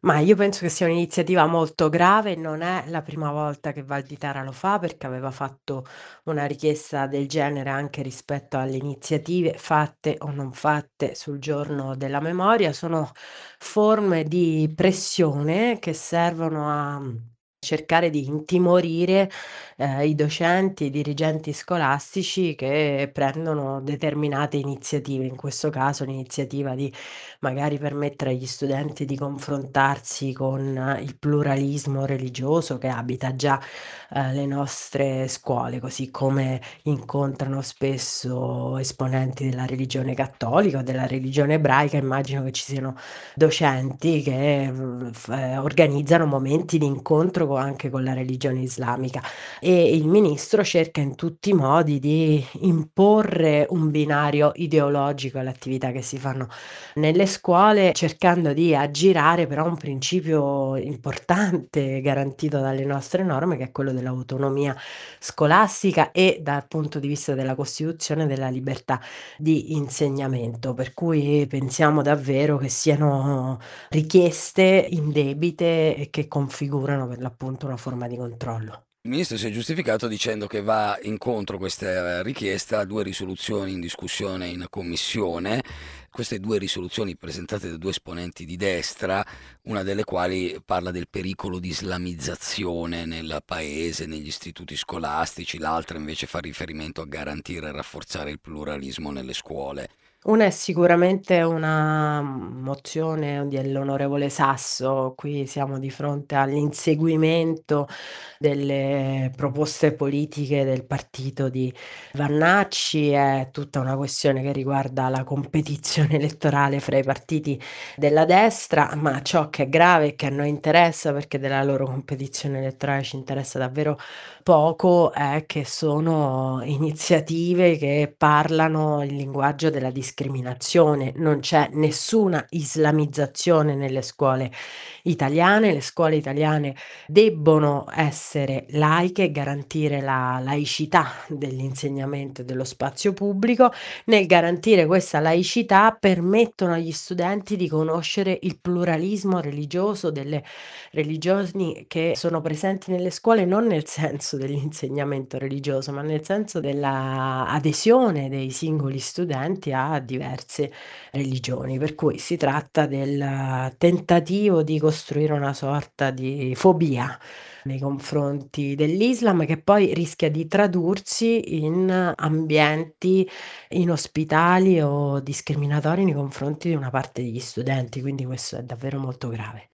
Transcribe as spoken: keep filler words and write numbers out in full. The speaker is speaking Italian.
Ma io penso che sia un'iniziativa molto grave, non è la prima volta che Valditara lo fa, perché aveva fatto una richiesta del genere anche rispetto alle iniziative fatte o non fatte sul giorno della memoria. Sono forme di pressione che servono a cercare di intimorire, ehm, i docenti, i dirigenti scolastici che prendono determinate iniziative. In questo caso l'iniziativa di magari permettere agli studenti di confrontarsi con il pluralismo religioso che abita già, ehm, le nostre scuole, così come incontrano spesso esponenti della religione cattolica o della religione ebraica. Immagino che ci siano docenti che, mhmm, f ehm, organizzano momenti di incontro co anche con la religione islamica e il ministro cerca in tutti i modi di imporre un binario ideologico alle attività che si fanno nelle scuole, cercando di aggirare però un principio importante garantito dalle nostre norme, che è quello dell'autonomia scolastica e dal punto di vista della Costituzione della libertà di insegnamento. Per cui pensiamo davvero che siano richieste indebite e che configurano per l'appunto una forma di controllo. Il ministro si è giustificato dicendo che va incontro questa richiesta a due risoluzioni in discussione in commissione. Queste due risoluzioni presentate da due esponenti di destra, una delle quali parla del pericolo di islamizzazione nel paese, negli istituti scolastici, l'altra invece fa riferimento a garantire e rafforzare il pluralismo nelle scuole. Una è sicuramente una mozione dell'onorevole Sasso, qui siamo di fronte all'inseguimento delle proposte politiche del partito di Vannacci, è tutta una questione che riguarda la competizione elettorale fra i partiti della destra, ma ciò che è grave e che a noi interessa, perché della loro competizione elettorale ci interessa davvero poco, è che sono iniziative che parlano il linguaggio della discriminazione. Non c'è nessuna islamizzazione nelle scuole italiane, le scuole italiane debbono essere laiche e garantire la laicità dell'insegnamento e dello spazio pubblico. Nel garantire questa laicità permettono agli studenti di conoscere il pluralismo religioso delle religioni che sono presenti nelle scuole, non nel senso dell'insegnamento religioso, ma nel senso della adesione dei singoli studenti a diverse religioni. Per cui si tratta del tentativo di costruire una sorta di fobia nei confronti dell'Islam, che poi rischia di tradursi in ambienti inospitali o discriminatori nei confronti di una parte degli studenti, quindi questo è davvero molto grave.